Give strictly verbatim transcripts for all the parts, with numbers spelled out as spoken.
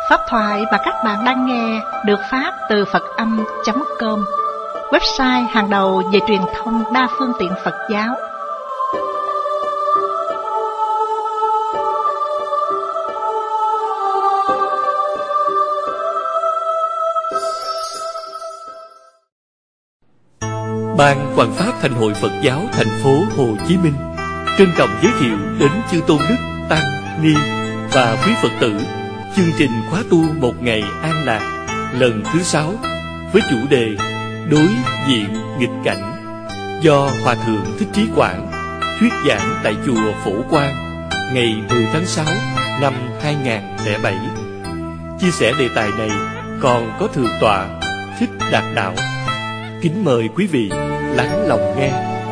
Pháp thoại mà các bạn đang nghe được phát từ Phật âm chấm com, website hàng đầu về truyền thông đa phương tiện Phật giáo. Ban Hoằng Pháp Thành hội Phật giáo thành phố Hồ Chí Minh trân trọng giới thiệu đến chư tôn đức, tăng, ni và quý Phật tử chương trình khóa tu một ngày an lạc lần thứ sáu với chủ đề đối diện nghịch cảnh do Hòa thượng Thích Trí Quảng thuyết giảng tại chùa Phổ Quang ngày mười tháng sáu năm hai nghìn không trăm lẻ bảy. Chia sẻ đề tài này còn có Thượng tọa Thích Đạt Đạo. Kính mời quý vị lắng lòng nghe.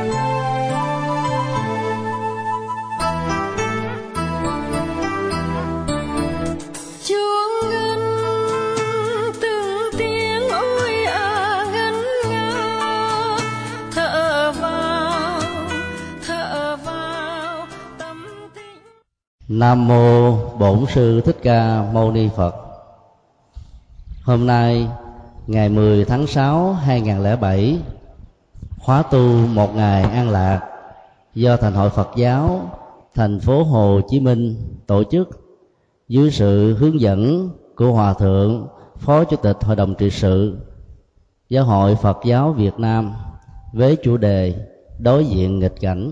Nam mô Bổn Sư Thích Ca Mâu Ni Phật. Hôm nay ngày mười tháng sáu hai nghìn không trăm lẻ bảy, khóa tu một ngày an lạc do Thành hội Phật giáo thành phố Hồ Chí Minh tổ chức dưới sự hướng dẫn của Hòa thượng Phó Chủ tịch Hội đồng trị sự Giáo hội Phật giáo Việt Nam với chủ đề đối diện nghịch cảnh.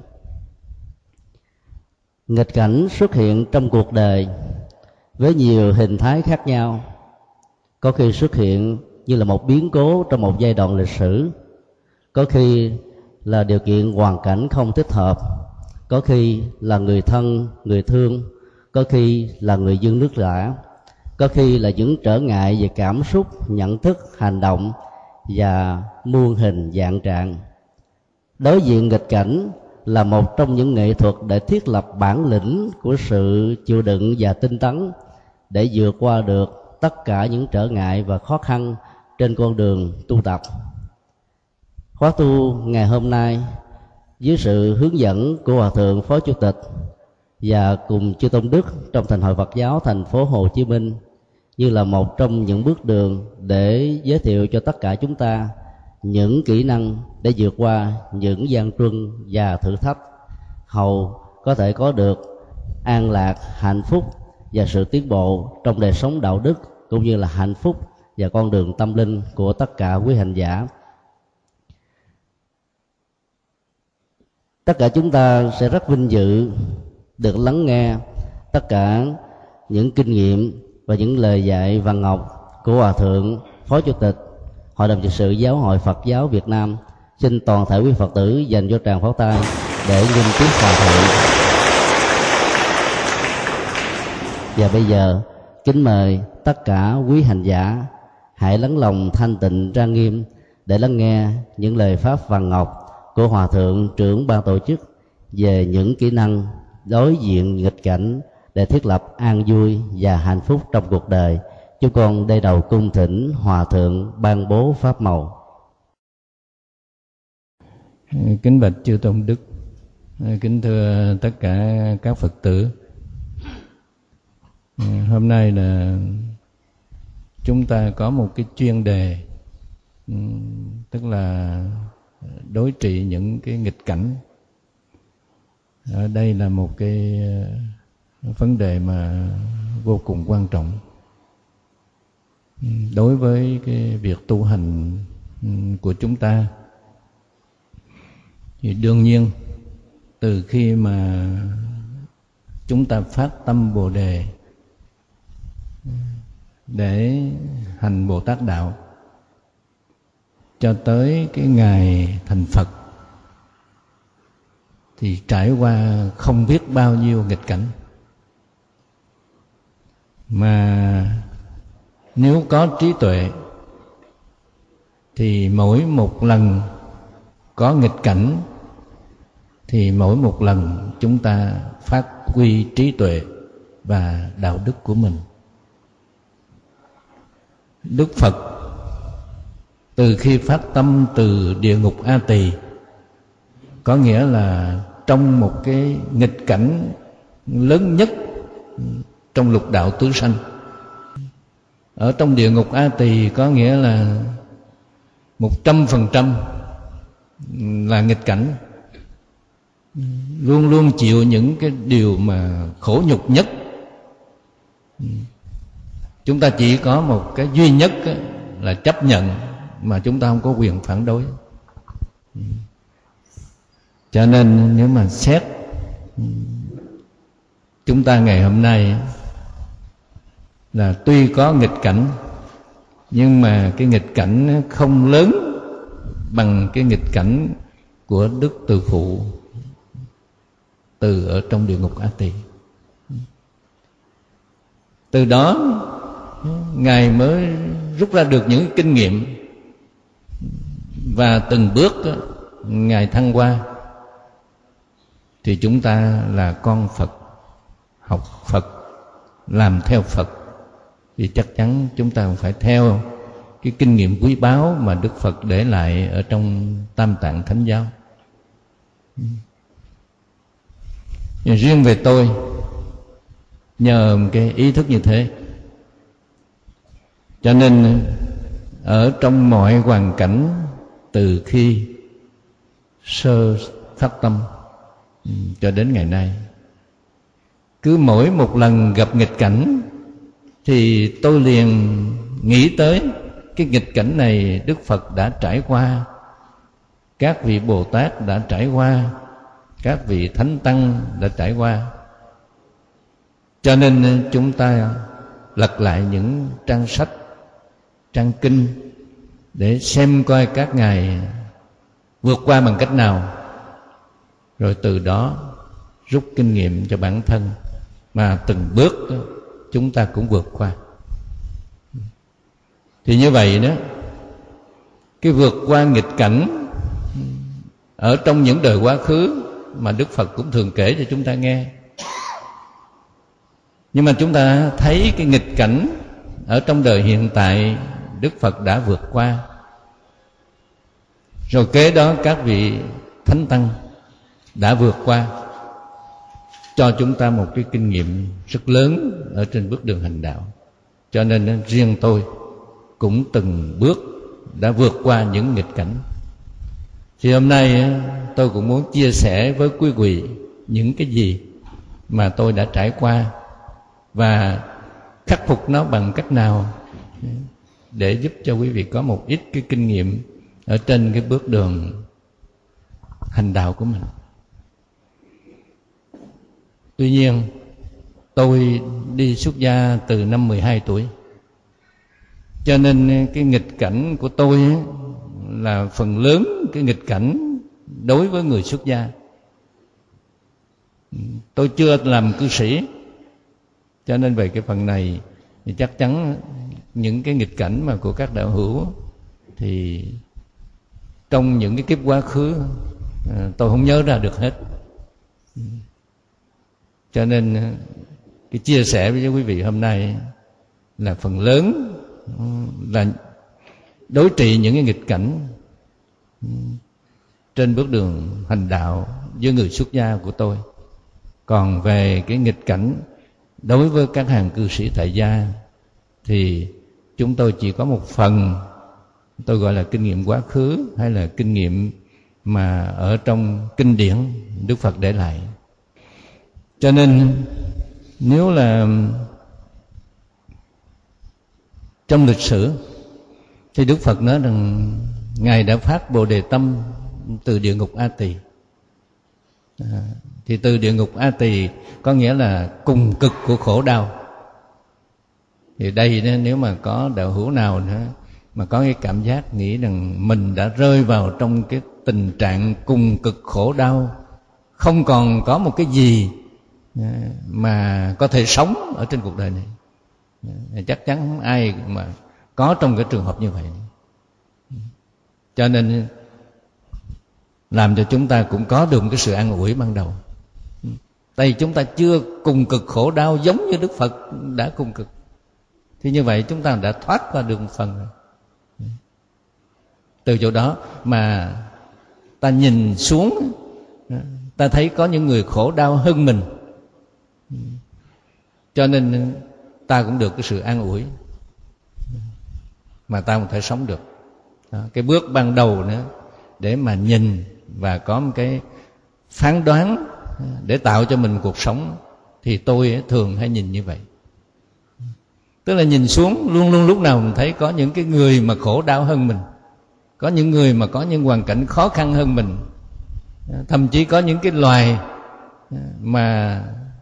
Nghịch cảnh xuất hiện trong cuộc đời với nhiều hình thái khác nhau, có khi xuất hiện như là một biến cố trong một giai đoạn lịch sử, có khi là điều kiện hoàn cảnh không thích hợp, có khi là người thân, người thương, có khi là người dân nước lã, có khi là những trở ngại về cảm xúc, nhận thức, hành động và muôn hình dạng trạng. Đối diện nghịch cảnh là một trong những nghệ thuật để thiết lập bản lĩnh của sự chịu đựng và tinh tấn để vượt qua được tất cả những trở ngại và khó khăn trên con đường tu tập. Khóa tu ngày hôm nay dưới sự hướng dẫn của Hòa thượng Phó Chủ tịch và cùng chư tôn đức trong Thành hội Phật giáo thành phố Hồ Chí Minh như là một trong những bước đường để giới thiệu cho tất cả chúng ta những kỹ năng để vượt qua những gian truân và thử thách, hầu có thể có được an lạc, hạnh phúc và sự tiến bộ trong đời sống đạo đức, cũng như là hạnh phúc và con đường tâm linh của tất cả quý hành giả. Tất cả chúng ta sẽ rất vinh dự được lắng nghe tất cả những kinh nghiệm và những lời dạy vàng ngọc của Hòa thượng Phó Chủ tịch Hội đồng trị sự Giáo hội Phật giáo Việt Nam. Xin toàn thể quý Phật tử dành cho tràng pháo tay để nghênh tiếp Hòa thượng. Và bây giờ kính mời tất cả quý hành giả hãy lắng lòng thanh tịnh trang nghiêm để lắng nghe những lời pháp vàng ngọc của Hòa thượng trưởng ban tổ chức về những kỹ năng đối diện nghịch cảnh để thiết lập an vui và hạnh phúc trong cuộc đời. Chúng con đây đầu cung thỉnh Hòa thượng ban bố pháp màu. Kính bạch chư tôn đức, kính thưa tất cả các Phật tử. Hôm nay là chúng ta có một cái chuyên đề, tức là đối trị những cái nghịch cảnh. Ở đây là một cái vấn đề mà vô cùng quan trọng đối với cái việc tu hành của chúng ta. Thì đương nhiên từ khi mà chúng ta phát tâm Bồ Đề để hành Bồ Tát đạo cho tới cái ngày thành Phật thì trải qua không biết bao nhiêu nghịch cảnh, mà nếu có trí tuệ thì mỗi một lần có nghịch cảnh thì mỗi một lần chúng ta phát huy trí tuệ và đạo đức của mình. Đức Phật từ khi phát tâm từ địa ngục A Tỳ, có nghĩa là trong một cái nghịch cảnh lớn nhất trong lục đạo tứ sanh, Ở trong địa ngục A Tỳ có nghĩa là một trăm phần trăm là nghịch cảnh, luôn luôn chịu những cái điều mà khổ nhục nhất. Chúng ta chỉ có một cái duy nhất là chấp nhận, mà chúng ta không có quyền phản đối. Cho nên nếu mà xét chúng ta ngày hôm nay là tuy có nghịch cảnh, nhưng mà cái nghịch cảnh không lớn bằng cái nghịch cảnh của Đức Từ Phụ từ ở trong địa ngục A Tỳ. Từ đó Ngài mới rút ra được những kinh nghiệm, và từng bước Ngài thăng hoa. Thì chúng ta là con Phật, học Phật, làm theo Phật, thì chắc chắn chúng ta phải theo cái kinh nghiệm quý báu mà Đức Phật để lại ở trong Tam Tạng Thánh Giáo. Nhưng riêng về tôi, nhờ cái ý thức như thế, cho nên ở trong mọi hoàn cảnh, từ khi sơ phát tâm cho đến ngày nay, cứ mỗi một lần gặp nghịch cảnh thì tôi liền nghĩ tới cái nghịch cảnh này Đức Phật đã trải qua, các vị Bồ Tát đã trải qua, các vị Thánh Tăng đã trải qua. Cho nên chúng ta lật lại những trang sách, trang kinh để xem coi các ngài vượt qua bằng cách nào, rồi từ đó rút kinh nghiệm cho bản thân, mà từng bước chúng ta cũng vượt qua. Thì như vậy đó, cái vượt qua nghịch cảnh ở trong những đời quá khứ mà Đức Phật cũng thường kể cho chúng ta nghe. Nhưng mà chúng ta thấy cái nghịch cảnh ở trong đời hiện tại Đức Phật đã vượt qua. Rồi kế đó các vị Thánh Tăng đã vượt qua, cho chúng ta một cái kinh nghiệm rất lớn ở trên bước đường hành đạo. Cho nên riêng tôi cũng từng bước đã vượt qua những nghịch cảnh. Thì hôm nay tôi cũng muốn chia sẻ với quý vị những cái gì mà tôi đã trải qua, và khắc phục nó bằng cách nào để giúp cho quý vị có một ít cái kinh nghiệm ở trên cái bước đường hành đạo của mình. Tuy nhiên, tôi đi xuất gia từ năm mười hai tuổi, cho nên cái nghịch cảnh của tôi là phần lớn cái nghịch cảnh đối với người xuất gia. Tôi chưa làm cư sĩ, cho nên về cái phần này thì chắc chắn những cái nghịch cảnh mà của các đạo hữu thì trong những cái kiếp quá khứ tôi không nhớ ra được hết. Cho nên cái chia sẻ với quý vị hôm nay là phần lớn là đối trị những cái nghịch cảnh trên bước đường hành đạo với người xuất gia của tôi. Còn về cái nghịch cảnh đối với các hàng cư sĩ tại gia thì chúng tôi chỉ có một phần, tôi gọi là kinh nghiệm quá khứ, hay là kinh nghiệm mà ở trong kinh điển Đức Phật để lại. Cho nên nếu là trong lịch sử thì Đức Phật nói rằng Ngài đã phát Bồ Đề Tâm từ địa ngục A Tỳ. À, thì từ địa ngục A Tỳ có nghĩa là cùng cực của khổ đau. Thì đây nếu mà có đạo hữu nào nữa mà có cái cảm giác nghĩ rằng mình đã rơi vào trong cái tình trạng cùng cực khổ đau, không còn có một cái gì mà có thể sống ở trên cuộc đời này, chắc chắn không ai mà có trong cái trường hợp như vậy. Cho nên làm cho chúng ta cũng có được một cái sự an ủi ban đầu. Tại chúng ta chưa cùng cực khổ đau giống như Đức Phật đã cùng cực, thì như vậy chúng ta đã thoát qua được một phần rồi. Từ chỗ đó mà ta nhìn xuống, ta thấy có những người khổ đau hơn mình, cho nên ta cũng được cái sự an ủi. mà ta không thể sống được. Đó, cái bước ban đầu nữa để mà nhìn và có một cái phán đoán để tạo cho mình cuộc sống, thì tôi thường hay nhìn như vậy. Tức là nhìn xuống luôn luôn lúc nào mình thấy có những cái người mà khổ đau hơn mình, có những người mà có những hoàn cảnh khó khăn hơn mình, thậm chí có những cái loài mà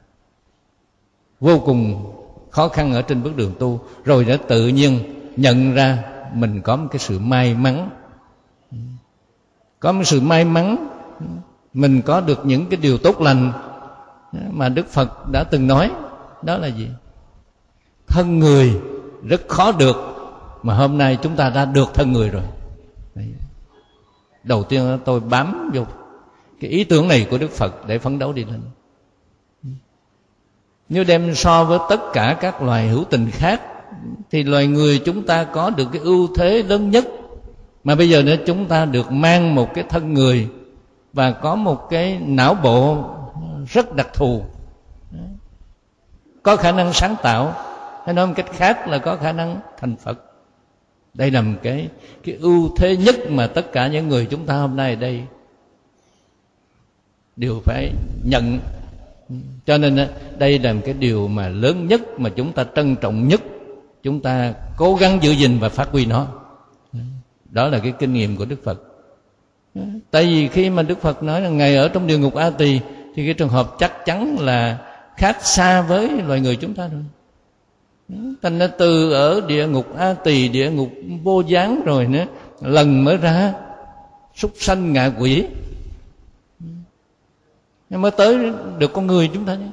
vô cùng khó khăn ở trên bước đường tu, rồi đã tự nhiên nhận ra mình có một cái sự may mắn, có một sự may mắn mình có được những cái điều tốt lành mà Đức Phật đã từng nói. Đó là gì? Thân người rất khó được, mà hôm nay chúng ta đã được thân người rồi. Đầu tiên tôi bám vô cái ý tưởng này của Đức Phật để phấn đấu đi lên. Nếu đem so với tất cả các loài hữu tình khác, thì loài người chúng ta có được cái ưu thế lớn nhất. Mà bây giờ nữa chúng ta được mang một cái thân người và có một cái não bộ rất đặc thù, có khả năng sáng tạo, hay nói một cách khác là có khả năng thành Phật. Đây là một cái, cái ưu thế nhất mà tất cả những người chúng ta hôm nay ở đây đều phải nhận. Cho nên đây là một cái điều mà lớn nhất mà chúng ta trân trọng nhất, chúng ta cố gắng giữ gìn và phát huy nó. Đó là cái kinh nghiệm của Đức Phật. Tại vì khi mà Đức Phật nói là Ngài ở trong địa ngục A Tỳ, thì cái trường hợp chắc chắn là khác xa với loài người chúng ta rồi. Thành ra từ ở địa ngục A Tỳ, địa ngục vô gián rồi nữa, lần mới ra súc sanh ngạ quỷ, nhưng mới tới được con người chúng ta nhé.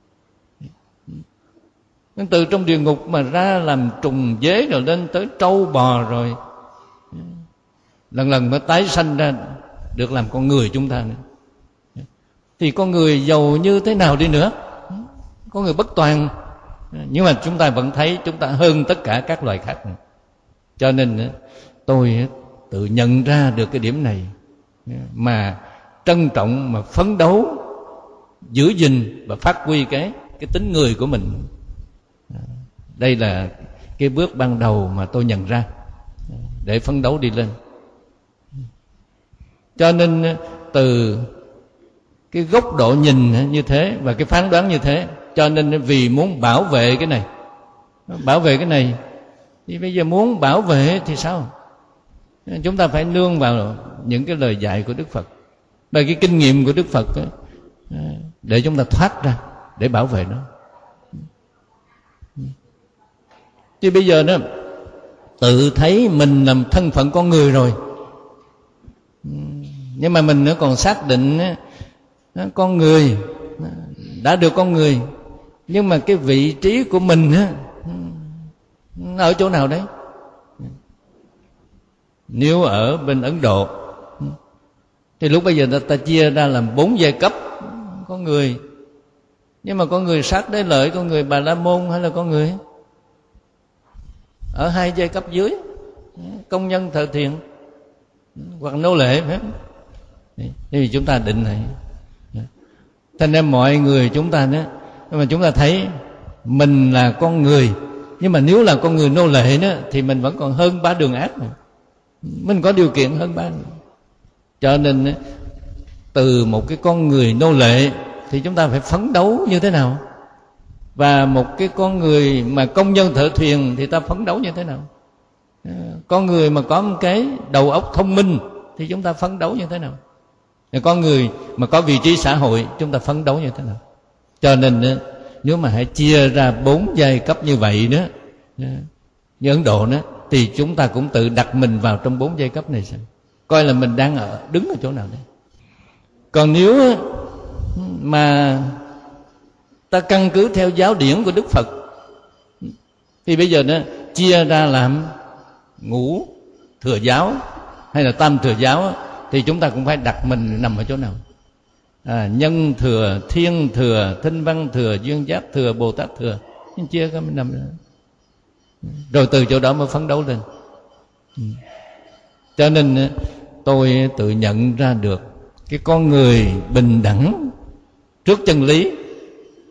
Từ trong địa ngục mà ra làm trùng dế, rồi lên tới trâu bò, rồi lần lần mới tái sanh ra được làm con người chúng ta nữa. Thì con người giàu như thế nào đi nữa, con người bất toàn, nhưng mà chúng ta vẫn thấy chúng ta hơn tất cả các loài khác. Cho nên tôi tự nhận ra được cái điểm này, mà trân trọng, mà phấn đấu giữ gìn và phát huy cái cái tính người của mình. Đây là cái bước ban đầu mà tôi nhận ra để phấn đấu đi lên. Cho nên từ cái góc độ nhìn như thế và cái phán đoán như thế, cho nên vì muốn bảo vệ cái này, bảo vệ cái này, thì bây giờ muốn bảo vệ thì sao? Chúng ta phải nương vào những cái lời dạy của Đức Phật và cái kinh nghiệm của Đức Phật ấy, để chúng ta thoát ra, để bảo vệ nó. Chứ bây giờ đó tự thấy mình làm thân phận con người rồi, nhưng mà mình nữa còn xác định con người, đã được con người, nhưng mà cái vị trí của mình ở chỗ nào đấy? Nếu ở bên Ấn Độ thì lúc bây giờ ta, ta chia ra làm bốn giai cấp con người, nhưng mà con người sát đế lợi, con người Bà La Môn, hay là con người ở hai giai cấp dưới, công nhân thợ thiện hoặc nô lệ, phải không? Thì chúng ta định này, thành ra mọi người chúng ta đó, nhưng mà chúng ta thấy mình là con người, nhưng mà nếu là con người nô lệ đó, thì mình vẫn còn hơn ba đường ác này. Mình có điều kiện hơn ba đường. Cho nên từ một cái con người nô lệ thì chúng ta phải phấn đấu như thế nào, và một cái con người mà công nhân thợ thuyền thì ta phấn đấu như thế nào. Con người mà có một cái đầu óc thông minh thì chúng ta phấn đấu như thế nào. Con người mà có vị trí xã hội chúng ta phấn đấu như thế nào. Cho nên nếu mà hãy chia ra bốn giai cấp như vậy đó, như Ấn Độ đó, thì chúng ta cũng tự đặt mình vào trong bốn giai cấp này xem, coi là mình đang ở đứng ở chỗ nào đấy. Còn nếu mà ta căn cứ theo giáo điển của Đức Phật, thì bây giờ nó chia ra làm ngũ thừa giáo hay là tam thừa giáo, thì chúng ta cũng phải đặt mình nằm ở chỗ nào. À, nhân thừa, thiên thừa, thinh văn thừa, duyên giác thừa, Bồ Tát thừa, chia cái mình nằm đó. Rồi từ chỗ đó mới phấn đấu lên. Cho nên tôi tự nhận ra được cái con người bình đẳng trước chân lý,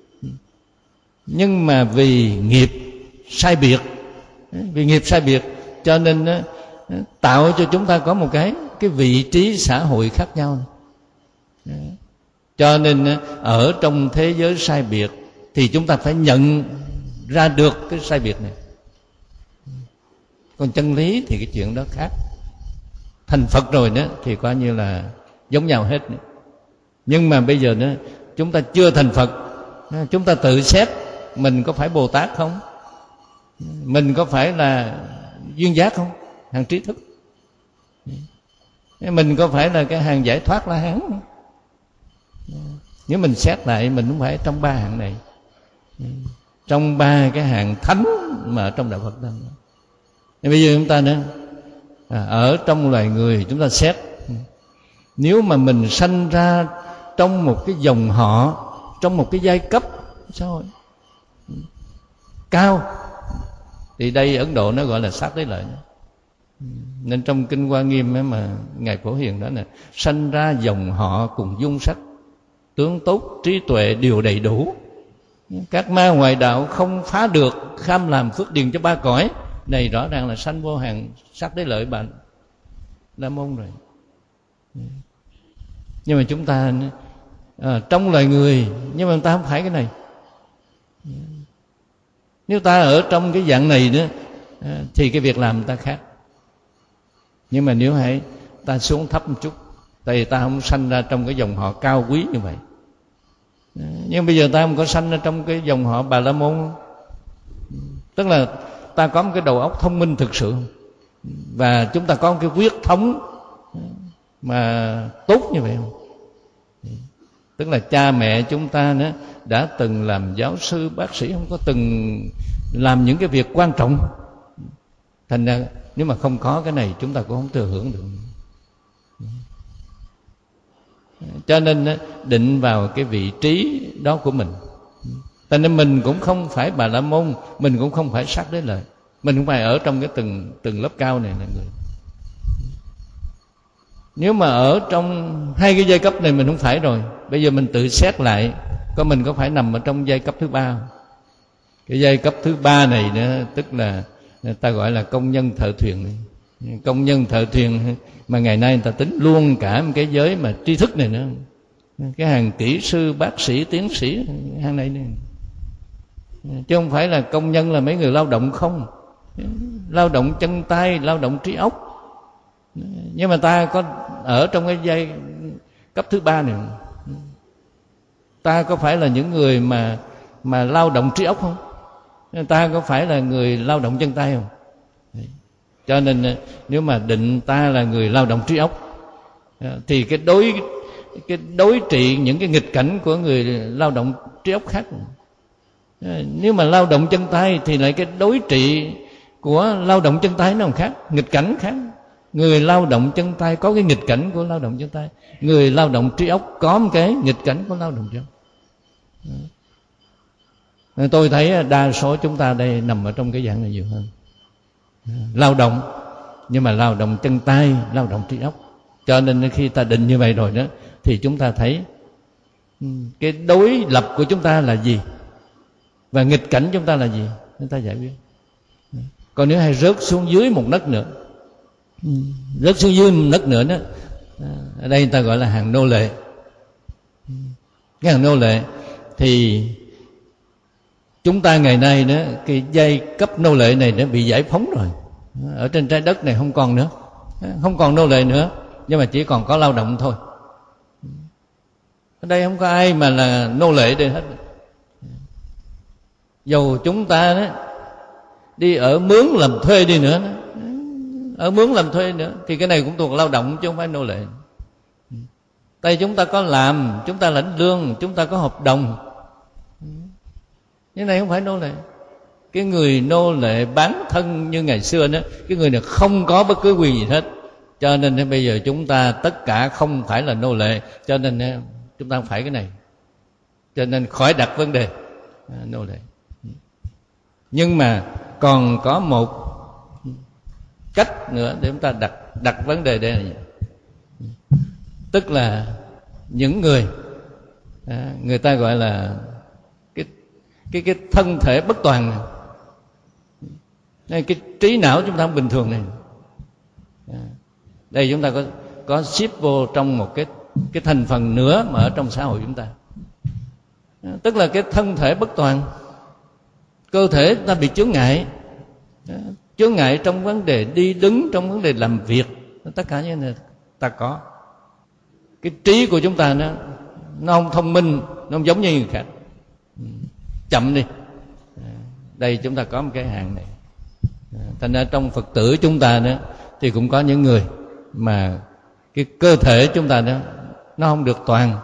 nhưng mà vì nghiệp sai biệt, vì nghiệp sai biệt cho nên á, tạo cho chúng ta có một cái cái vị trí xã hội khác nhau. Cho nên á, ở trong thế giới sai biệt thì chúng ta phải nhận ra được cái sai biệt này. Còn chân lý thì cái chuyện đó khác. Thành Phật rồi đó thì coi như là giống nhau hết. Nhưng mà bây giờ đó chúng ta chưa thành Phật, chúng ta tự xét mình có phải Bồ Tát không, mình có phải là duyên giác không, hàng trí thức, mình có phải là cái hàng giải thoát La Hán không? Nếu mình xét lại mình cũng phải trong ba hạng này, trong ba cái hạng thánh mà ở trong đạo Phật đó. Bây giờ chúng ta nữa à, ở trong loài người chúng ta xét, nếu mà mình sanh ra trong một cái dòng họ, trong một cái giai cấp sao rồi cao, thì đây Ấn Độ nó gọi là sát đế lợi. Nên trong Kinh Hoa Nghiêm ấy mà Ngài Phổ Hiền đó là sanh ra dòng họ cùng dung sắc, tướng tốt, trí tuệ đều đầy đủ, các ma ngoại đạo không phá được, kham làm phước điền cho ba cõi. Này rõ ràng là sanh vô hàng sắc đế lợi bạn La Môn rồi. Nhưng mà chúng ta à, trong loài người, nhưng mà chúng ta không phải cái này. Nếu ta ở trong cái dạng này nữa à, thì cái việc làm ta khác. Nhưng mà nếu hãy ta xuống thấp một chút, tại vì ta không sanh ra trong cái dòng họ cao quý như vậy. Nhưng bây giờ ta không có sanh ra trong cái dòng họ Bà La Môn, tức là ta có một cái đầu óc thông minh thực sự, và chúng ta có một cái huyết thống mà tốt như vậy không? Tức là cha mẹ chúng ta nữa đã từng làm giáo sư, bác sĩ, không có từng làm những cái việc quan trọng. Thành ra nếu mà không có cái này chúng ta cũng không thừa hưởng được. Cho nên định vào cái vị trí đó của mình. Cho nên mình cũng không phải Bà La Môn, mình cũng không phải sắc đế lợi, mình cũng phải ở trong cái từng từng lớp cao này là người. Nếu mà ở trong hai cái giai cấp này mình không phải rồi. Bây giờ mình tự xét lại, có mình có phải nằm ở trong giai cấp thứ ba không? Cái giai cấp thứ ba này nữa, tức là ta gọi là công nhân thợ thuyền này. Công nhân thợ thuyền mà ngày nay người ta tính luôn cả một cái giới mà tri thức này nữa, cái hàng kỹ sư, bác sĩ, tiến sĩ, hàng này này. Chứ không phải là công nhân là mấy người lao động không, lao động chân tay, lao động trí óc. Nhưng mà ta có ở trong cái giai cấp thứ ba này, ta có phải là những người mà mà lao động trí óc không? Ta có phải là người lao động chân tay không? Cho nên nếu mà định ta là người lao động trí óc thì cái đối cái đối trị những cái nghịch cảnh của người lao động trí óc khác. Nếu mà lao động chân tay thì lại cái đối trị của lao động chân tay nó còn khác, nghịch cảnh khác. Người lao động chân tay có cái nghịch cảnh của lao động chân tay, người lao động trí óc có một cái nghịch cảnh của lao động trí óc. Tôi thấy đa số chúng ta đây nằm ở trong cái dạng này nhiều hơn. Lao động, nhưng mà lao động chân tay, lao động trí óc. Cho nên khi ta định như vậy rồi đó, thì chúng ta thấy cái đối lập của chúng ta là gì và nghịch cảnh chúng ta là gì, chúng ta giải quyết. Còn nếu hay rớt xuống dưới một nấc nữa, rớt xuống dưới một nấc nữa đó, ở đây người ta gọi là hàng nô lệ. Cái hàng nô lệ thì chúng ta ngày nay đó, cái giai cấp nô lệ này đã bị giải phóng rồi. Ở trên trái đất này không còn nữa, không còn nô lệ nữa, nhưng mà chỉ còn có lao động thôi. Ở đây không có ai mà là nô lệ đây hết. Dầu chúng ta đó đi ở mướn làm thuê đi nữa, ở mướn làm thuê nữa, thì cái này cũng thuộc lao động chứ không phải nô lệ. Tại chúng ta có làm, chúng ta lãnh lương, chúng ta có hợp đồng. Cái này không phải nô lệ. Cái người nô lệ bán thân như ngày xưa đó, cái người này không có bất cứ quyền gì hết. Cho nên bây giờ chúng ta tất cả không phải là nô lệ, cho nên chúng ta không phải cái này. Cho nên khỏi đặt vấn đề à, nô lệ. Nhưng mà còn có một cách nữa để chúng ta đặt đặt vấn đề đây này. Tức là những người à, người ta gọi là cái cái cái thân thể bất toàn này. Nên cái trí não chúng ta không bình thường này. Đây chúng ta có có ship vô trong một cái cái thành phần nữa mà ở trong xã hội chúng ta. Tức là cái thân thể bất toàn, cơ thể ta bị chướng ngại, chướng ngại trong vấn đề đi đứng, trong vấn đề làm việc, tất cả những này ta có. Cái trí của chúng ta nó nó không thông minh, nó không giống như người khác. Chậm đi. Đây chúng ta có một cái hạn này. Thành ra trong Phật tử chúng ta đó thì cũng có những người mà cái cơ thể chúng ta đó nó không được toàn.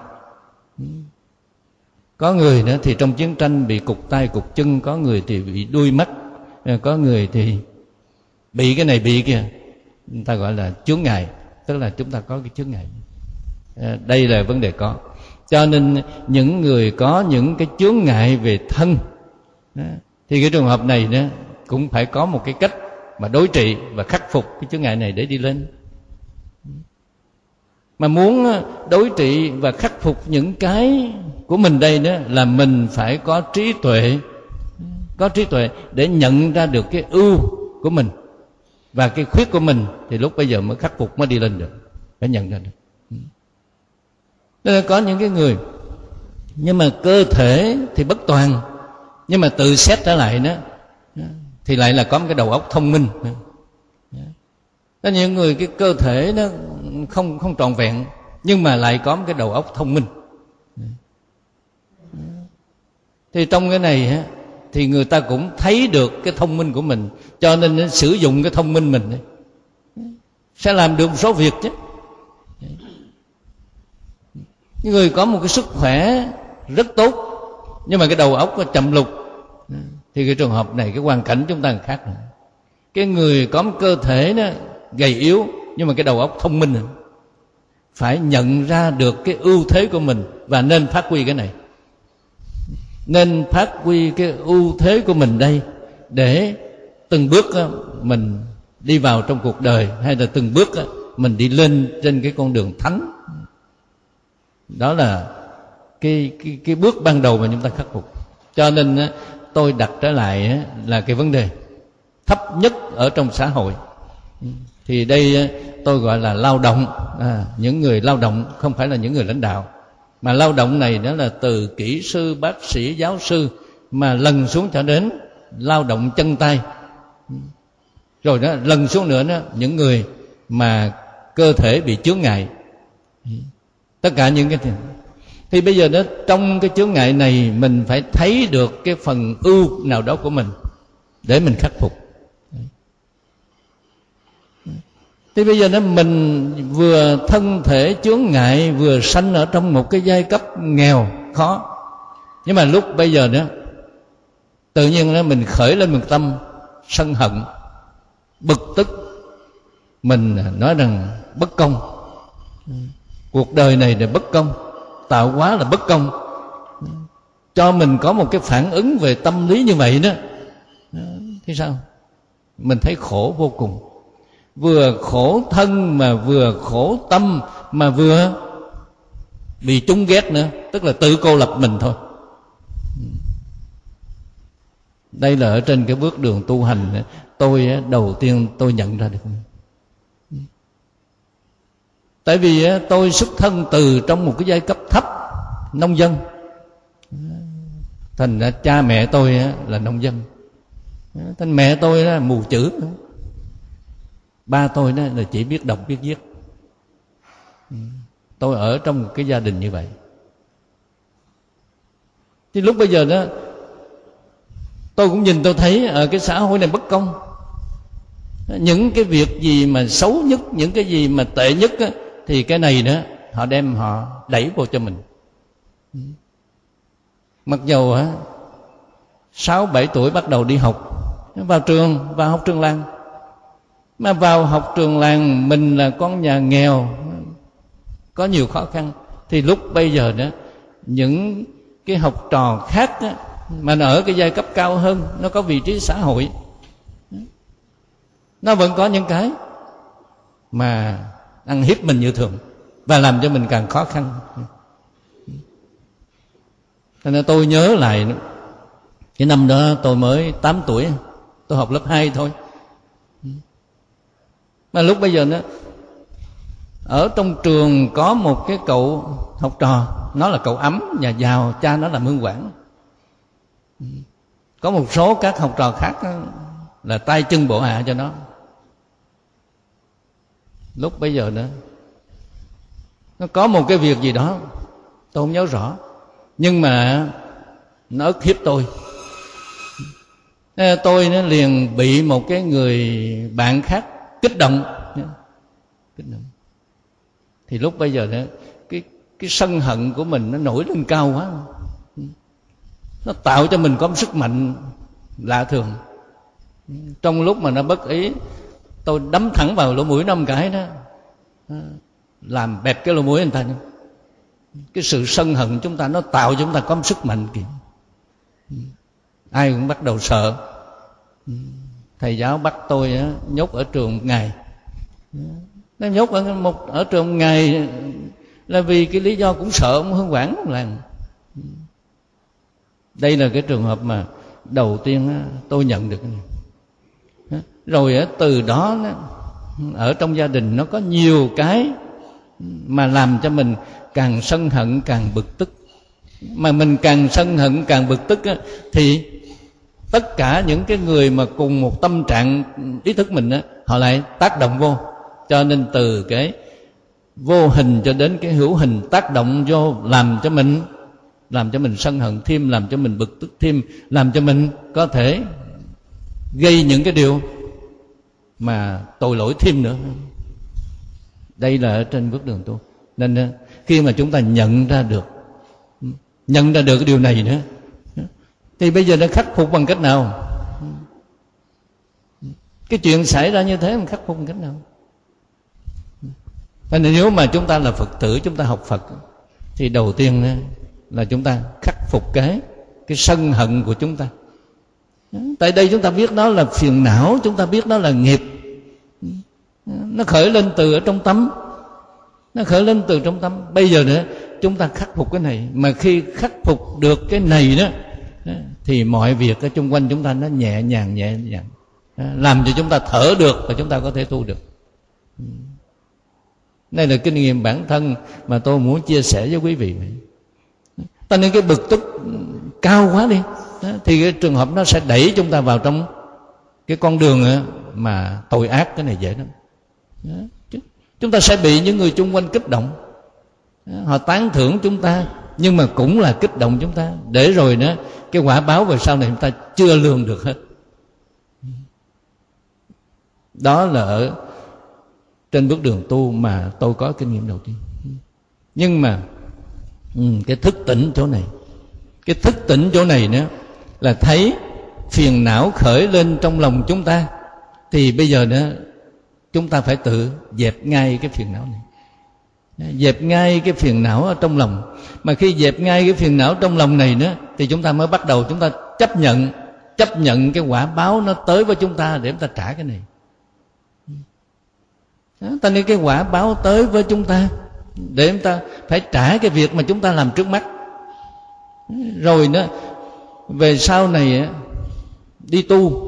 Có người nữa thì trong chiến tranh bị cụt tay cụt chân, có người thì bị đuôi mắt, có người thì bị cái này bị kia. Người ta gọi là chướng ngại, tức là chúng ta có cái chướng ngại. Đây là vấn đề có. Cho nên những người có những cái chướng ngại về thân thì cái trường hợp này nữa cũng phải có một cái cách mà đối trị và khắc phục cái chướng ngại này để đi lên. Mà muốn đối trị và khắc phục những cái của mình đây nữa là mình phải có trí tuệ, có trí tuệ để nhận ra được cái ưu của mình và cái khuyết của mình, thì lúc bây giờ mới khắc phục, mới đi lên được, phải nhận ra được. Nên là có những cái người nhưng mà cơ thể thì bất toàn, nhưng mà tự xét trở lại đó thì lại là có một cái đầu óc thông minh. Có những người cái cơ thể nó không không trọn vẹn, nhưng mà lại có một cái đầu óc thông minh. Thì trong cái này thì người ta cũng thấy được cái thông minh của mình, cho nên sử dụng cái thông minh mình sẽ làm được một số việc chứ. Những người có một cái sức khỏe rất tốt, nhưng mà cái đầu óc nó chậm lục, thì cái trường hợp này cái hoàn cảnh chúng ta khác nữa. Cái người có một cơ thể nó gầy yếu, nhưng mà cái đầu óc thông minh, phải nhận ra được cái ưu thế của mình và nên phát huy cái này. Nên phát huy cái ưu thế của mình đây để từng bước mình đi vào trong cuộc đời, hay là từng bước mình đi lên trên cái con đường thánh. Đó là cái, cái, cái bước ban đầu mà chúng ta khắc phục. Cho nên tôi đặt trở lại là cái vấn đề thấp nhất ở trong xã hội. Thì đây tôi gọi là lao động, à, những người lao động, không phải là những người lãnh đạo. Mà lao động này đó là từ kỹ sư, bác sĩ, giáo sư, mà lần xuống cho đến lao động chân tay. Rồi đó lần xuống nữa đó, những người mà cơ thể bị chướng ngại. Tất cả những cái thì bây giờ đó, trong cái chướng ngại này mình phải thấy được cái phần ưu nào đó của mình để mình khắc phục. Thì bây giờ đó mình vừa thân thể chướng ngại, vừa sanh ở trong một cái giai cấp nghèo khó. Nhưng mà lúc bây giờ đó tự nhiên đó mình khởi lên một tâm sân hận, bực tức. Mình nói rằng bất công, cuộc đời này là bất công, tạo hóa là bất công. Cho mình có một cái phản ứng về tâm lý như vậy đó, thì sao? Mình thấy khổ vô cùng. Vừa khổ thân mà vừa khổ tâm, mà vừa bị chúng ghét nữa, tức là tự cô lập mình thôi. Đây là ở trên cái bước đường tu hành, tôi đầu tiên tôi nhận ra được. Tại vì tôi xuất thân từ trong một cái giai cấp thấp, nông dân. Thành ra cha mẹ tôi là nông dân. Thành mẹ tôi là mù chữ. Ba tôi đó là chỉ biết đọc biết viết. Tôi ở trong một cái gia đình như vậy. Thì lúc bây giờ đó tôi cũng nhìn tôi thấy ở cái xã hội này bất công. Những cái việc gì mà xấu nhất, những cái gì mà tệ nhất á, thì cái này đó họ đem họ đẩy vô cho mình. Mặc dầu á sáu bảy tuổi bắt đầu đi học, vào trường, vào học trường làng. Mà vào học trường làng, mình là con nhà nghèo, có nhiều khó khăn. Thì lúc bây giờ đó những cái học trò khác đó, mà nó ở cái giai cấp cao hơn, nó có vị trí xã hội, nó vẫn có những cái mà ăn hiếp mình như thường và làm cho mình càng khó khăn. Cho nên tôi nhớ lại cái năm đó tôi mới tám tuổi, tôi học lớp hai thôi. Mà lúc bây giờ nữa, ở trong trường có một cái cậu học trò, nó là cậu ấm, nhà giàu, cha nó làm hương quản. Có một số các học trò khác là tay chân bộ hạ cho nó. Lúc bây giờ nữa, nó có một cái việc gì đó tôi không nhớ rõ, nhưng mà nó ức hiếp tôi. Tôi nó liền bị một cái người bạn khác kích động. Kích động. Thì lúc bây giờ đó, cái cái sân hận của mình nó nổi lên cao quá, nó tạo cho mình có một sức mạnh lạ thường. Trong lúc mà nó bất ý, tôi đấm thẳng vào lỗ mũi năm cái đó, làm bẹp cái lỗ mũi người ta. Cái sự sân hận chúng ta nó tạo cho chúng ta có một sức mạnh kìa. Ai cũng bắt đầu sợ. Thầy giáo bắt tôi á, nhốt ở trường một ngày. Nó nhốt ở một ở trường một ngày là vì cái lý do cũng sợ ông Hương Quảng làng. Đây là cái trường hợp mà đầu tiên á, tôi nhận được cái này. Rồi á, từ đó á, ở trong gia đình nó có nhiều cái mà làm cho mình càng sân hận càng bực tức. Mà mình càng sân hận càng bực tức á, thì tất cả những cái người mà cùng một tâm trạng ý thức mình á, họ lại tác động vô. Cho nên từ cái vô hình cho đến cái hữu hình tác động vô, làm cho mình làm cho mình sân hận thêm, làm cho mình bực tức thêm, làm cho mình có thể gây những cái điều mà tội lỗi thêm nữa. Đây là ở trên bước đường tu. Nên khi mà chúng ta nhận ra được nhận ra được cái điều này nữa, thì bây giờ nó khắc phục bằng cách nào? Cái chuyện xảy ra như thế mình khắc phục bằng cách nào? Nên nếu mà chúng ta là Phật tử, chúng ta học Phật, thì đầu tiên là chúng ta khắc phục cái cái sân hận của chúng ta. Tại đây chúng ta biết đó là phiền não, chúng ta biết đó là nghiệp. Nó khởi lên từ ở trong tâm, nó khởi lên từ trong tâm. Bây giờ nữa chúng ta khắc phục cái này. Mà khi khắc phục được cái này đó, thì mọi việc ở xung quanh chúng ta nó nhẹ nhàng nhẹ nhàng, làm cho chúng ta thở được và chúng ta có thể tu được. Đây là kinh nghiệm bản thân mà tôi muốn chia sẻ với quý vị. Ta nên cái bực tức cao quá đi, thì cái trường hợp nó sẽ đẩy chúng ta vào trong cái con đường mà tội ác. Cái này dễ lắm. Chúng ta sẽ bị những người chung quanh kích động. Họ tán thưởng chúng ta, nhưng mà cũng là kích động chúng ta. Để rồi nữa cái quả báo về sau này chúng ta chưa lường được hết. Đó là ở trên bước đường tu mà tôi có kinh nghiệm đầu tiên. Nhưng mà cái thức tỉnh chỗ này, cái thức tỉnh chỗ này nữa là thấy phiền não khởi lên trong lòng chúng ta, thì bây giờ nữa chúng ta phải tự dẹp ngay cái phiền não này. Dẹp ngay cái phiền não ở trong lòng. Mà khi dẹp ngay cái phiền não trong lòng này nữa, thì chúng ta mới bắt đầu chúng ta chấp nhận chấp nhận cái quả báo nó tới với chúng ta để chúng ta trả cái này. Ta nên cái quả báo tới với chúng ta để chúng ta phải trả cái việc mà chúng ta làm trước mắt. Rồi nữa về sau này đi tu,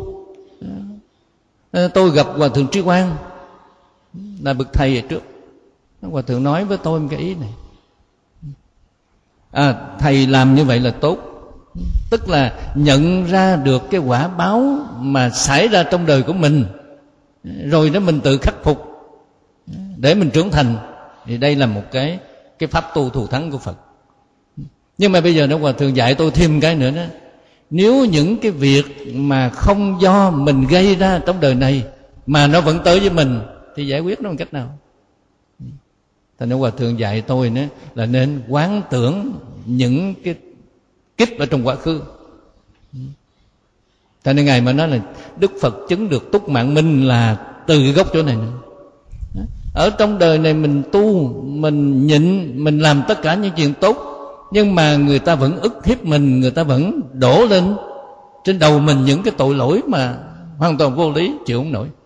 tôi gặp Hòa Thượng Trí Quang, là bậc thầy ở trước. Hòa Thượng nói với tôi một cái ý này: à, thầy làm như vậy là tốt. Tức là nhận ra được cái quả báo mà xảy ra trong đời của mình, rồi đó mình tự khắc phục để mình trưởng thành. Thì đây là một cái cái pháp tu thù thắng của Phật. Nhưng mà bây giờ nó Hòa Thượng dạy tôi thêm cái nữa đó: nếu những cái việc mà không do mình gây ra trong đời này mà nó vẫn tới với mình, thì giải quyết nó bằng cách nào? Thành ra Hòa Thượng dạy tôi nữa là nên quán tưởng những cái kiếp ở trong quá khứ. Cho nên Ngài mà nói là Đức Phật chứng được túc mạng minh là từ cái gốc chỗ này nữa. Ở trong đời này mình tu, mình nhịn, mình làm tất cả những chuyện tốt, nhưng mà người ta vẫn ức hiếp mình, người ta vẫn đổ lên trên đầu mình những cái tội lỗi mà hoàn toàn vô lý, chịu không nổi.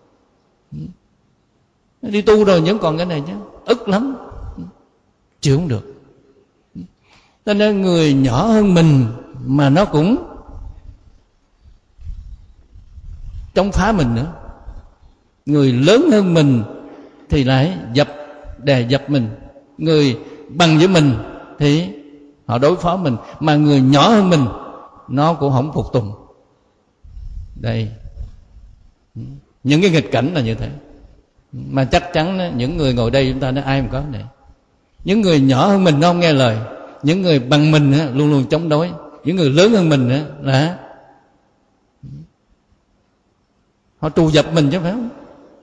Đi tu rồi vẫn còn cái này chứ, ức lắm, chịu không được. Cho nên người nhỏ hơn mình mà nó cũng chống phá mình nữa. Người lớn hơn mình thì lại dập đè dập mình, người bằng với mình thì họ đối phó mình, mà người nhỏ hơn mình nó cũng không phục tùng. Đây, những cái nghịch cảnh là như thế. Mà chắc chắn những người ngồi đây chúng ta nói ai mà có này. Những người nhỏ hơn mình nó không nghe lời, những người bằng mình luôn luôn chống đối, những người lớn hơn mình là họ trù dập mình chứ phải không?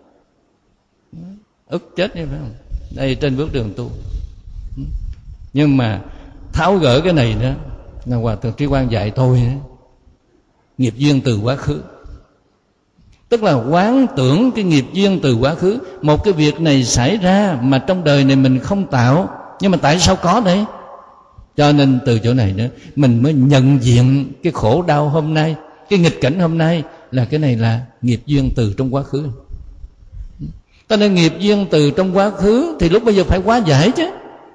Ức chết chứ phải không? Đây trên bước đường tu. Nhưng mà tháo gỡ cái này đó là Hòa Thượng Trí Quang dạy tôi đó, nghiệp duyên từ quá khứ. Tức là quán tưởng cái nghiệp duyên từ quá khứ. Một cái việc này xảy ra mà trong đời này mình không tạo, nhưng mà tại sao có đấy? Cho nên từ chỗ này nữa mình mới nhận diện cái khổ đau hôm nay, cái nghịch cảnh hôm nay là cái này là nghiệp duyên từ trong quá khứ. Cho nên nghiệp duyên từ trong quá khứ thì lúc bây giờ phải hóa giải chứ.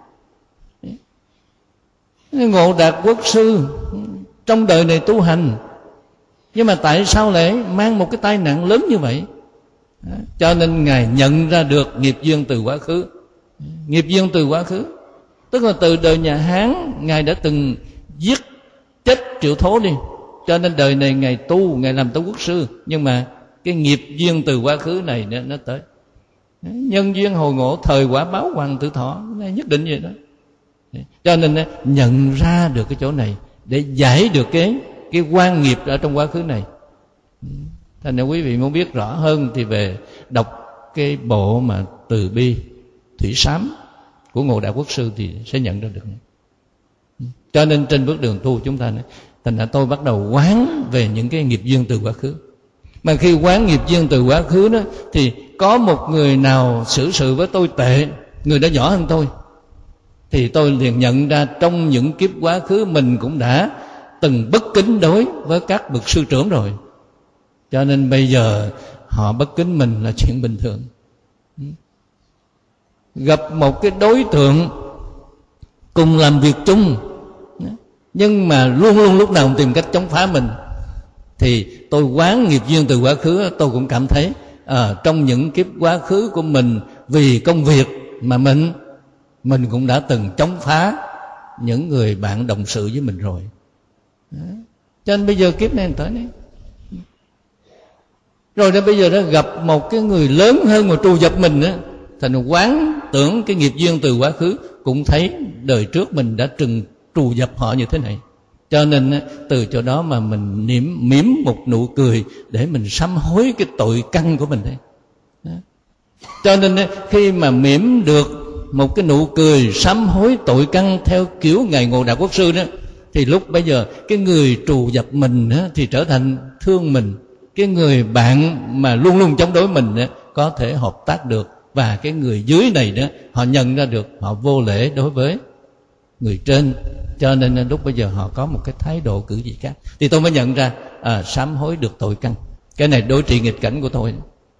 Ngộ Đạt Quốc sư trong đời này tu hành, nhưng mà tại sao lại mang một cái tai nạn lớn như vậy? Cho nên Ngài nhận ra được nghiệp duyên từ quá khứ. Nghiệp duyên từ quá khứ tức là từ đời nhà Hán Ngài đã từng giết chết Triệu Thố đi, cho nên đời này Ngài tu, Ngài làm tấu quốc sư. Nhưng mà cái nghiệp duyên từ quá khứ này nó, nó tới. Nhân duyên hồi ngộ, thời quả báo hoàng tử thọ, nhất định vậy đó. Cho nên nhận ra được cái chỗ này để giải được cái cái quan nghiệp ở trong quá khứ này. Thành ra quý vị muốn biết rõ hơn thì về đọc cái bộ mà Từ Bi Thủy Sám của Ngộ Đạo Quốc sư thì sẽ nhận ra được. Cho nên trên bước đường tu chúng ta nói, thành ra tôi bắt đầu quán về những cái nghiệp duyên từ quá khứ. Mà khi quán nghiệp duyên từ quá khứ đó, thì có một người nào xử sự với tôi tệ, người đó nhỏ hơn tôi, thì tôi liền nhận ra trong những kiếp quá khứ mình cũng đã từng bất kính đối với các bậc sư trưởng rồi. Cho nên bây giờ họ bất kính mình là chuyện bình thường. Gặp một cái đối tượng cùng làm việc chung, nhưng mà luôn luôn lúc nào cũng tìm cách chống phá mình, thì tôi quán nghiệp duyên từ quá khứ. Tôi cũng cảm thấy à, trong những kiếp quá khứ của mình, vì công việc mà mình Mình cũng đã từng chống phá những người bạn đồng sự với mình rồi. Đó. Cho nên bây giờ kiếp này tới đấy. Rồi đó bây giờ đó gặp một cái người lớn hơn mà trù dập mình á, thành quán tưởng cái nghiệp duyên từ quá khứ, cũng thấy đời trước mình đã từng trù dập họ như thế này. Cho nên từ chỗ đó mà mình niệm mỉm một nụ cười để mình sám hối cái tội căn của mình đấy. Đó. Cho nên khi mà mỉm được một cái nụ cười sám hối tội căn theo kiểu Ngài Ngộ Đạo Quốc sư đó, thì lúc bây giờ cái người trù dập mình đó, thì trở thành thương mình. Cái người bạn mà luôn luôn chống đối mình đó, có thể hợp tác được. Và cái người dưới này đó, họ nhận ra được họ vô lễ đối với người trên. Cho nên lúc bây giờ họ có một cái thái độ cử chỉ khác. Thì tôi mới nhận ra à, sám hối được tội căn. Cái này đối trị nghịch cảnh của tôi.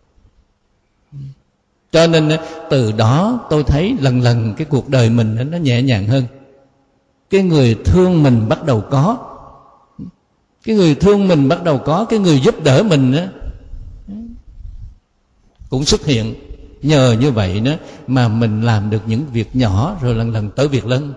Cho nên từ đó tôi thấy lần lần cái cuộc đời mình nó nhẹ nhàng hơn. Cái người thương mình bắt đầu có, Cái người thương mình bắt đầu có, Cái người giúp đỡ mình đó, cũng xuất hiện. Nhờ như vậy đó mà mình làm được những việc nhỏ, rồi lần lần tới việc lớn.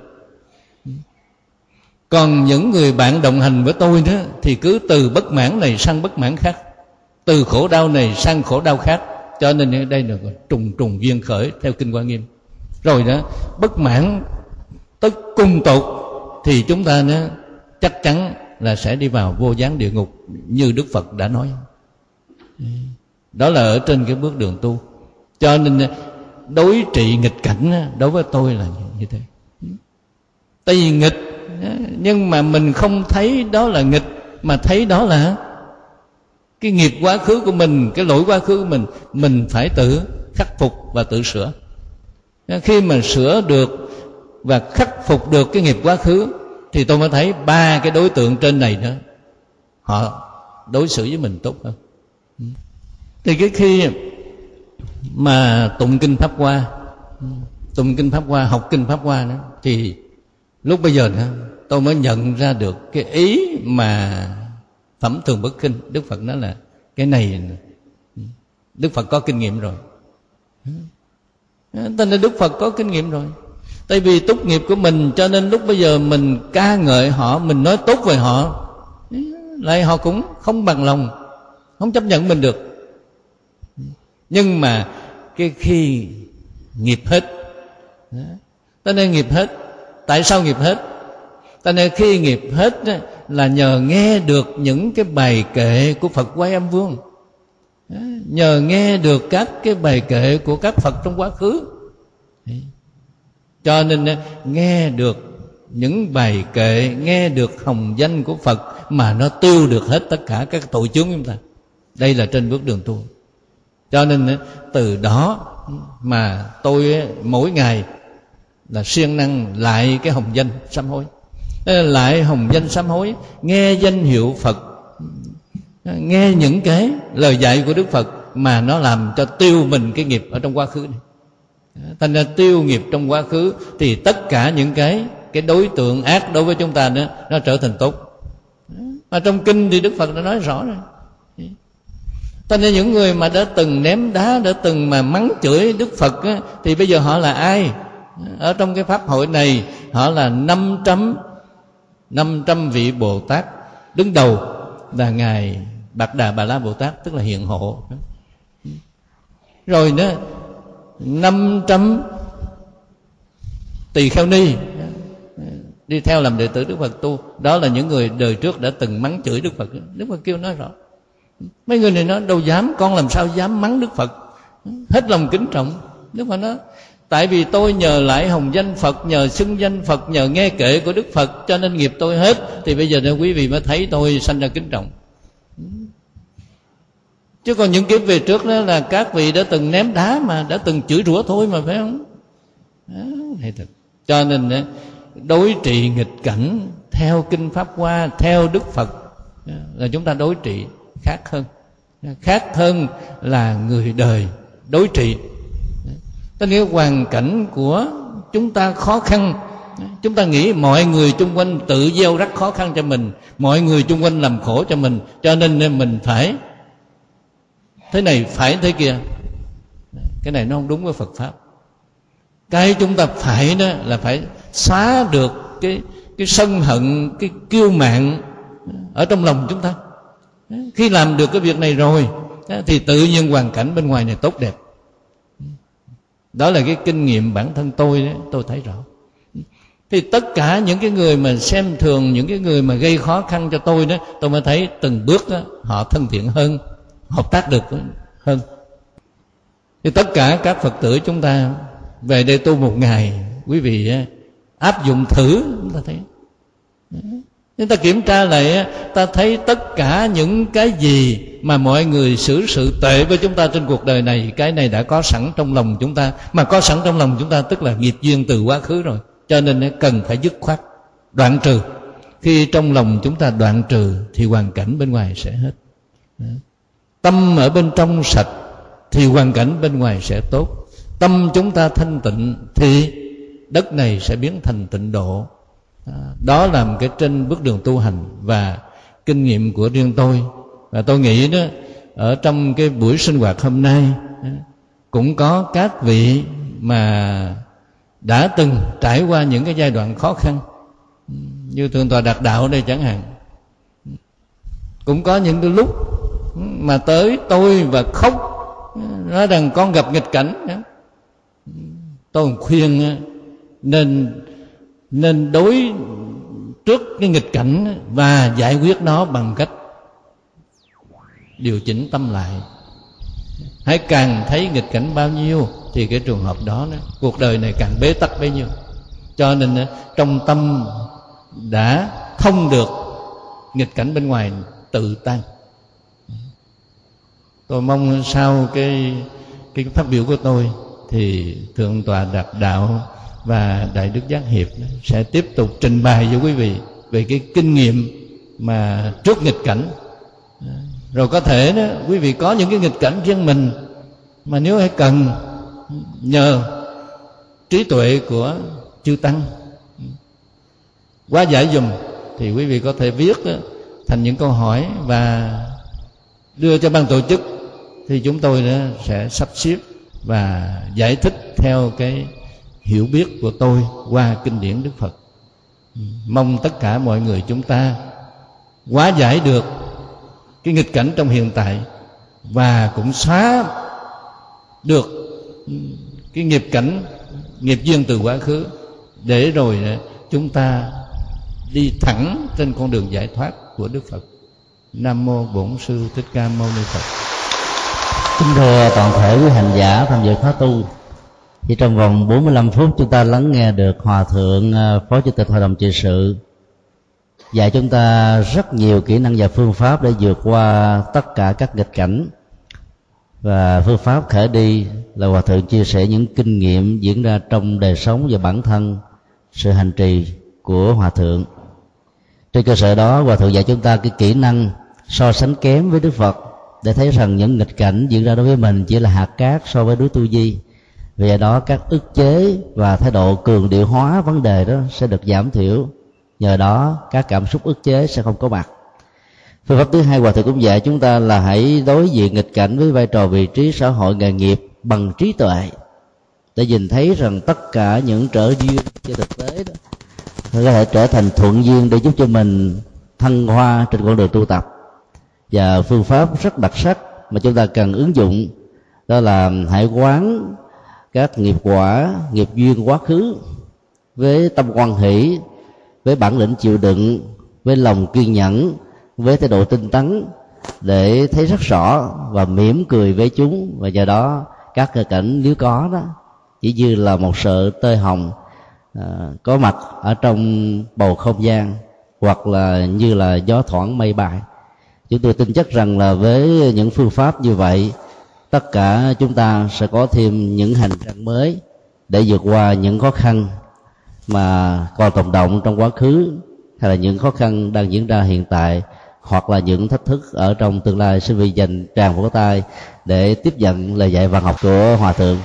Còn những người bạn đồng hành với tôi đó, thì cứ từ bất mãn này sang bất mãn khác, từ khổ đau này sang khổ đau khác. Cho nên đây là trùng trùng duyên khởi theo Kinh Hoa Nghiêm. Rồi đó bất mãn tới cùng tột thì chúng ta đó chắc chắn là sẽ đi vào vô gián địa ngục, như Đức Phật đã nói. Đó là ở trên cái bước đường tu. Cho nên đối trị nghịch cảnh đối với tôi là như thế. Tại vì nghịch, nhưng mà mình không thấy đó là nghịch, mà thấy đó là cái nghiệp quá khứ của mình, cái lỗi quá khứ của mình. Mình phải tự khắc phục và tự sửa. Khi mà sửa được và khắc phục được cái nghiệp quá khứ, thì tôi mới thấy ba cái đối tượng trên này đó, họ đối xử với mình tốt hơn. Thì cái khi mà tụng kinh Pháp Hoa, tụng kinh Pháp Hoa, học kinh Pháp Hoa đó, thì lúc bây giờ đó, tôi mới nhận ra được cái ý mà Phẩm Thường Bất Khinh. Đức Phật nói là Cái này Đức Phật có kinh nghiệm rồi. Tên là Đức Phật có kinh nghiệm rồi. Tại vì túc nghiệp của mình, cho nên lúc bây giờ mình ca ngợi họ, mình nói tốt về họ, lại họ cũng không bằng lòng, không chấp nhận mình được. Nhưng mà cái khi nghiệp hết, ta nên nghiệp hết. Tại sao nghiệp hết? Ta nên khi nghiệp hết là nhờ nghe được những cái bài kệ của Phật Quái Âm Vương, nhờ nghe được các cái bài kệ của các Phật trong quá khứ. Cho nên nghe được những bài kệ, nghe được hồng danh của Phật mà nó tiêu được hết tất cả các tội chướng của chúng ta. Đây là trên bước đường tu. Cho nên từ đó mà tôi mỗi ngày là siêng năng lại cái hồng danh sám hối, lại hồng danh sám hối, nghe danh hiệu Phật, nghe những cái lời dạy của Đức Phật mà nó làm cho tiêu mình cái nghiệp ở trong quá khứ này. Thành ra tiêu nghiệp trong quá khứ thì tất cả những cái cái đối tượng ác đối với chúng ta nữa nó trở thành tốt. Mà trong kinh thì Đức Phật đã nói rõ rồi. Thành ra những người mà đã từng ném đá, đã từng mà mắng chửi Đức Phật á, thì bây giờ họ là ai? Ở trong cái pháp hội này họ là năm trăm năm trăm vị Bồ Tát. Đứng đầu là ngài Bạc Đà Bà La Bồ Tát, tức là hiện hộ. Rồi nữa năm trăm tỳ kheo ni đi theo làm đệ tử Đức Phật tu. Đó là những người đời trước đã từng mắng chửi Đức Phật. Đức Phật kêu nói rõ. Mấy người này nói đâu dám, con làm sao dám mắng Đức Phật. Hết lòng kính trọng. Đức Phật nói tại vì tôi nhờ lại hồng danh Phật, nhờ xưng danh Phật, nhờ nghe kệ của Đức Phật, cho nên nghiệp tôi hết. Thì bây giờ quý vị mới thấy tôi sanh ra kính trọng. Chứ còn những kiếp về trước đó là các vị đã từng ném đá mà, đã từng chửi rủa thôi mà, phải không? Đó, hay thật. Cho nên đối trị nghịch cảnh theo Kinh Pháp Hoa, theo Đức Phật là chúng ta đối trị khác hơn. Khác hơn là người đời đối trị. Tức nghĩa hoàn cảnh của chúng ta khó khăn, chúng ta nghĩ mọi người chung quanh tự gieo rắc khó khăn cho mình, mọi người chung quanh làm khổ cho mình, cho nên mình phải thế này, phải thế kia. Cái này nó không đúng với Phật Pháp. Cái chúng ta phải đó là phải xóa được cái cái sân hận, cái kiêu mạn ở trong lòng chúng ta. Khi làm được cái việc này rồi thì tự nhiên hoàn cảnh bên ngoài này tốt đẹp. Đó là cái kinh nghiệm bản thân tôi đó, tôi thấy rõ. Thì tất cả những cái người mà xem thường, những cái người mà gây khó khăn cho tôi đó, tôi mới thấy từng bước đó, họ thân thiện hơn, hợp tác được hơn. Thì tất cả các Phật tử chúng ta về đây tu một ngày, quý vị áp dụng thử, chúng ta thấy. Chúng ta kiểm tra lại, ta thấy tất cả những cái gì mà mọi người xử sự tệ với chúng ta trên cuộc đời này, cái này đã có sẵn trong lòng chúng ta. Mà có sẵn trong lòng chúng ta tức là nghiệp duyên từ quá khứ rồi. Cho nên cần phải dứt khoát, đoạn trừ. Khi trong lòng chúng ta đoạn trừ thì hoàn cảnh bên ngoài sẽ hết. Tâm ở bên trong sạch thì hoàn cảnh bên ngoài sẽ tốt. Tâm chúng ta thanh tịnh thì đất này sẽ biến thành tịnh độ. Đó là một cái trên bước đường tu hành và kinh nghiệm của riêng tôi. Và tôi nghĩ đó, ở trong cái buổi sinh hoạt hôm nay cũng có các vị mà đã từng trải qua những cái giai đoạn khó khăn, như Thượng tọa Đạt Đạo đây chẳng hạn. Cũng có những cái lúc mà tới tôi và khóc, nói rằng con gặp nghịch cảnh. Tôi khuyên nên nên đối trước cái nghịch cảnh và giải quyết nó bằng cách điều chỉnh tâm lại. Hãy càng thấy nghịch cảnh bao nhiêu thì cái trường hợp đó, đó cuộc đời này càng bế tắc bấy nhiêu. Cho nên trong tâm đã thông được, nghịch cảnh bên ngoài tự tan. Tôi mong sau cái cái phát biểu của tôi thì Thượng tọa Đạt Đạo và Đại Đức Giác Hiệp sẽ tiếp tục trình bày với quý vị về cái kinh nghiệm mà trước nghịch cảnh. Rồi có thể đó, quý vị có những cái nghịch cảnh riêng mình, mà nếu hay cần nhờ trí tuệ của chư Tăng hóa giải dùm, thì quý vị có thể viết đó, thành những câu hỏi và đưa cho ban tổ chức thì chúng tôi đó sẽ sắp xếp và giải thích theo cái hiểu biết của tôi qua kinh điển Đức Phật. Mong tất cả mọi người chúng ta hóa giải được cái nghịch cảnh trong hiện tại và cũng xóa được cái nghiệp cảnh, nghiệp duyên từ quá khứ, để rồi chúng ta đi thẳng trên con đường giải thoát của Đức Phật. Nam mô Bổn Sư Thích Ca Mâu Ni Phật. Kính thưa toàn thể quý hành giả tham dự khóa tu, chỉ trong vòng bốn mươi lăm phút chúng ta lắng nghe được Hòa Thượng Phó Chủ tịch Hội đồng Trị sự dạy chúng ta rất nhiều kỹ năng và phương pháp để vượt qua tất cả các nghịch cảnh. Và phương pháp khởi đi là Hòa Thượng chia sẻ những kinh nghiệm diễn ra trong đời sống và bản thân, sự hành trì của Hòa Thượng. Trên cơ sở đó, Hòa Thượng dạy chúng ta cái kỹ năng so sánh kém với Đức Phật, để thấy rằng những nghịch cảnh diễn ra đối với mình chỉ là hạt cát so với đối tu di. Vì vậy đó, các ức chế và thái độ cường điệu hóa vấn đề đó sẽ được giảm thiểu. Nhờ đó các cảm xúc ức chế sẽ không có mặt. Phương pháp thứ hai, Hòa Thượng cũng dạy chúng ta là hãy đối diện nghịch cảnh với vai trò vị trí xã hội nghề nghiệp bằng trí tuệ, để nhìn thấy rằng tất cả những trở duyên trên thực tế đó có thể trở thành thuận duyên để giúp cho mình thăng hoa trên con đường tu tập. Và phương pháp rất đặc sắc mà chúng ta cần ứng dụng đó là hãy quán các nghiệp quả, nghiệp duyên quá khứ với tâm hoan hỷ, với bản lĩnh chịu đựng, với lòng kiên nhẫn, với thái độ tinh tấn, để thấy rất rõ và mỉm cười với chúng. Và do đó các cơ cảnh nếu có đó chỉ như là một sợi tơ hồng à, có mặt ở trong bầu không gian, hoặc là như là gió thoảng mây bay. Chúng tôi tin chắc rằng là với những phương pháp như vậy, tất cả chúng ta sẽ có thêm những hành trang mới để vượt qua những khó khăn mà còn tồn động trong quá khứ, hay là những khó khăn đang diễn ra hiện tại, hoặc là những thách thức ở trong tương lai. Xin vì dành tràng vỗ tay để tiếp nhận lời dạy văn học của Hòa Thượng.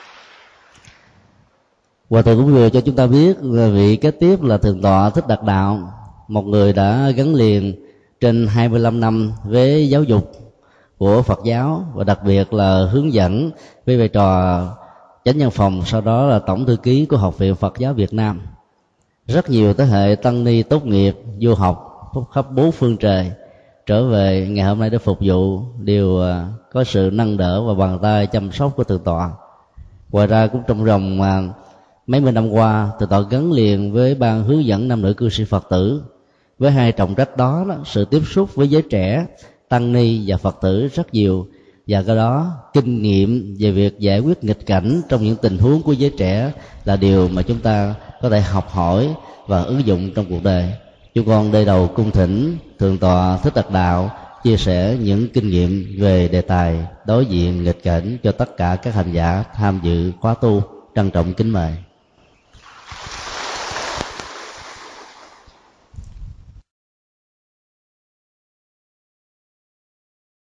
Hòa Thượng cũng vừa cho chúng ta biết là vị kế tiếp là Thượng tọa Thích Đạt Đạo, một người đã gắn liền trên hai mươi lăm năm với giáo dục của Phật giáo, và đặc biệt là hướng dẫn với vai trò chánh văn phòng, sau đó là tổng thư ký của Học viện Phật giáo Việt Nam. Rất nhiều thế hệ tăng ni tốt nghiệp du học khắp bốn phương trời trở về ngày hôm nay để phục vụ đều có sự nâng đỡ và bàn tay chăm sóc của Thượng tọa. Ngoài ra cũng trong vòng mấy mươi năm qua, Thượng tọa gắn liền với ban hướng dẫn nam nữ cư sĩ Phật tử. Với hai trọng trách đó, đó sự tiếp xúc với giới trẻ, tăng ni và Phật tử rất nhiều, và cái đó kinh nghiệm về việc giải quyết nghịch cảnh trong những tình huống của giới trẻ là điều mà chúng ta có thể học hỏi và ứng dụng trong cuộc đời. Chúng con đây đầu cung thỉnh Thượng tọa Thích Đạt Đạo chia sẻ những kinh nghiệm về đề tài đối diện nghịch cảnh cho tất cả các hành giả tham dự khóa tu. Trân trọng kính mời.